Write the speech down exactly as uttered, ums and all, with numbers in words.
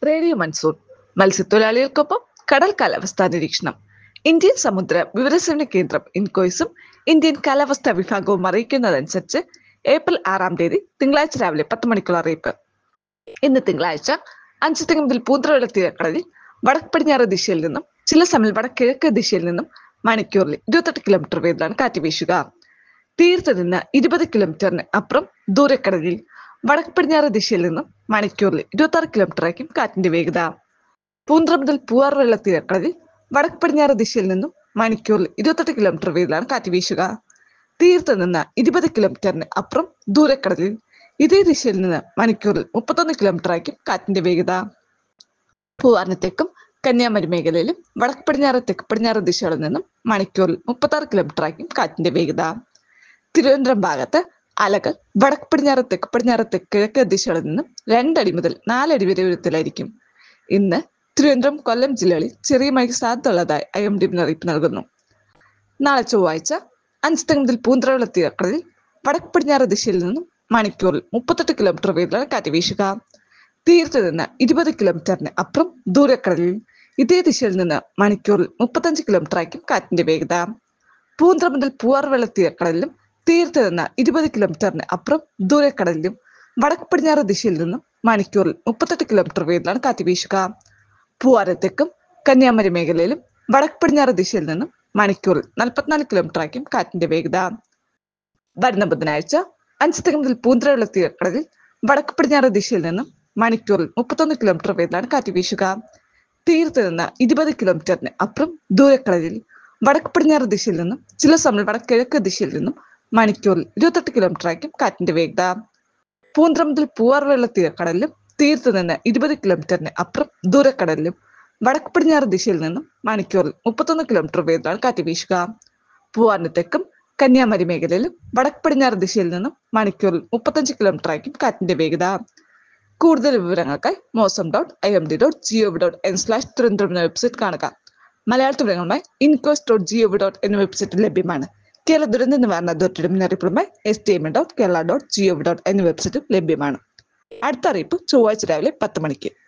Radio monsoon മത്സ്യത്തൊഴിലാളികൾക്കൊപ്പം കടൽ കാലാവസ്ഥാ നിരീക്ഷണം. ഇന്ത്യൻ സമുദ്ര വിവരസേവന കേന്ദ്രം ഇൻകോയ്സും ഇന്ത്യൻ കാലാവസ്ഥാ വിഭാഗവും അറിയിക്കുന്നതനുസരിച്ച് ഏപ്രിൽ ആറാം തീയതി തിങ്കളാഴ്ച രാവിലെ പത്ത് മണിക്കുള്ള അറിയിപ്പ്. ഇന്ന് തിങ്കളാഴ്ച അഞ്ച് മുതൽ പൂന്തറയുള്ള തീരക്കടലിൽ വടക്ക് പടിഞ്ഞാറ് ദിശയിൽ നിന്നും ചില സമയം വടക്കിഴക്ക് ദിശയിൽ നിന്നും മണിക്കൂറിൽ ഇരുപത്തെട്ട് കിലോമീറ്റർ വേഗത്തിലാണ് കാറ്റ് വീശുക. തീരത്ത് നിന്ന് ഇരുപത് കിലോമീറ്ററിന് അപ്പുറം ദൂരക്കടലിൽ വടക്ക് പടിഞ്ഞാറ് ദിശയിൽ നിന്നും മണിക്കൂറിൽ ഇരുപത്തി ആറ് കിലോമീറ്റർ ആയിരിക്കും കാറ്റിന്റെ വേഗത. പൂന്തറ മുതൽ പൂവാർ വെള്ള തീരക്കടലിൽ വടക്ക് പടിഞ്ഞാറ് ദിശയിൽ നിന്നും മണിക്കൂറിൽ ഇരുപത്തെട്ട് കിലോമീറ്റർ വേഗത്തിലാണ് കാറ്റ് വീശുക. തീരത്ത് നിന്ന് ഇരുപത് കിലോമീറ്ററിന് അപ്പുറം ദൂരക്കടലിൽ ഇതേ ദിശയിൽ നിന്ന് മണിക്കൂറിൽ മുപ്പത്തൊന്ന് കിലോമീറ്റർ ആയിരിക്കും കാറ്റിന്റെ വേഗത. പൂവാറിന് തെക്കും കന്യാകുമാരി മേഖലയിലും വടക്ക് പടിഞ്ഞാറ് തെക്ക് പടിഞ്ഞാറ് ദിശകളിൽ നിന്നും മണിക്കൂറിൽ മുപ്പത്തി ആറ് കിലോമീറ്റർ ആയിരിക്കും കാറ്റിന്റെ വേഗത. തിരുവനന്തപുരം ഭാഗത്ത് അലകൾ വടക്ക് പടിഞ്ഞാറ് തെക്ക് പടിഞ്ഞാറ് തെക്ക് കിഴക്ക് ദിശകളിൽ നിന്നും രണ്ടടി മുതൽ നാലടി വരെ ഉയരത്തിലായിരിക്കും. ഇന്ന് തിരുവനന്തപുരം കൊല്ലം ജില്ലകളിൽ ചെറിയ മഴയ്ക്ക് സാധ്യതയുള്ളതായി ഐ എം ഡി മുന്നറിയിപ്പ് നൽകുന്നു. നാളെ ചൊവ്വാഴ്ച അഞ്ച് മുതൽ പൂന്തറയുള്ള തീരക്കടലിൽ വടക്ക് പടിഞ്ഞാറ് ദിശയിൽ നിന്നും മണിക്കൂറിൽ മുപ്പത്തെട്ട് കിലോമീറ്റർ വേഗത്തിലാണ് കാറ്റ് വീശുക. തീരത്ത് നിന്ന് ഇരുപത് കിലോമീറ്ററിന് അപ്പുറം ദൂരക്കടലിൽ ഇതേ ദിശയിൽ നിന്ന് മണിക്കൂറിൽ മുപ്പത്തഞ്ച് കിലോമീറ്റർ ആയിരിക്കും കാറ്റിന്റെ വേഗത. പൂന്തറ മുതൽ പൂവാർ വെള്ള തീരക്കടലിലും തീരത്ത് നിന്ന് ഇരുപത് കിലോമീറ്ററിന് അപ്പുറം ദൂരക്കടലിലും വടക്ക് പടിഞ്ഞാറ് ദിശയിൽ നിന്നും മണിക്കൂറിൽ മുപ്പത്തെട്ട് കിലോമീറ്റർ വേഗത്തിലാണ് കാറ്റ് വീശുക. പൂവാറ് തെക്കും കന്യാകുമാരി മേഖലയിലും വടക്ക് പടിഞ്ഞാറ് ദിശയിൽ നിന്നും മണിക്കൂറിൽ നാൽപ്പത്തിനാല് കിലോമീറ്റർ ആയിരിക്കും കാറ്റിന്റെ വേഗത. വരുന്ന ബുധനാഴ്ച അഞ്ച് മുതൽ പൂന്തറയുള്ള തീരക്കടലിൽ വടക്ക് പടിഞ്ഞാറ് ദിശയിൽ നിന്നും മണിക്കൂറിൽ മുപ്പത്തൊന്ന് കിലോമീറ്റർ വേഗത്തിലാണ് കാറ്റ് വീശുക. തീരത്ത് നിന്ന് ഇരുപത് കിലോമീറ്ററിന് അപ്പുറം ദൂരക്കടലിൽ വടക്ക് പടിഞ്ഞാറ് ദിശയിൽ നിന്നും ചില സമയം വടക്ക് കിഴക്ക് ദിശയിൽ നിന്നും മണിക്കൂറിൽ ഇരുപത്തെട്ട് കിലോമീറ്റർ ആയിരിക്കും കാറ്റിന്റെ വേഗത. പൂന്തറ മുതൽ പൂവാർ വെള്ള തീരക്കടലിലും തീരത്ത് നിന്ന് ഇരുപത് കിലോമീറ്ററിന് അപ്പുറം ദൂരക്കടലിലും വടക്ക് പടിഞ്ഞാറ് ദിശയിൽ നിന്നും മണിക്കൂറിൽ മുപ്പത്തൊന്ന് കിലോമീറ്റർ വേഗത്തിലാണ് കാറ്റ് വീശുക. പൂവാറിന് തെക്കും കന്യാകുമാരി മേഖലയിലും വടക്ക് പടിഞ്ഞാറ് ദിശയിൽ നിന്നും മണിക്കൂറിൽ മുപ്പത്തഞ്ച് കിലോമീറ്റർ ആയിരിക്കും കാറ്റിന്റെ വേഗത. കൂടുതൽ വിവരങ്ങൾക്കായി Mausam dot I M D dot G O V dot N slash Thiruvananthapuram എന്ന വെബ്സൈറ്റ് കാണുക. മലയാളത്തിൽ വിവരങ്ങളുമായി INCOIS dot G O V dot എന്ന വെബ്സൈറ്റിൽ ലഭ്യമാണ്. കേരള ദുരന്ത നിവാരണ അതോറിറ്റിയുടെ മുന്നറിയിപ്പുമായി S T M dot Kerala dot G O V dot എന്ന വെബ്സൈറ്റും ലഭ്യമാണ്. അടുത്ത അറിയിപ്പ് ചൊവ്വാഴ്ച രാവിലെ പത്ത് മണിക്ക്.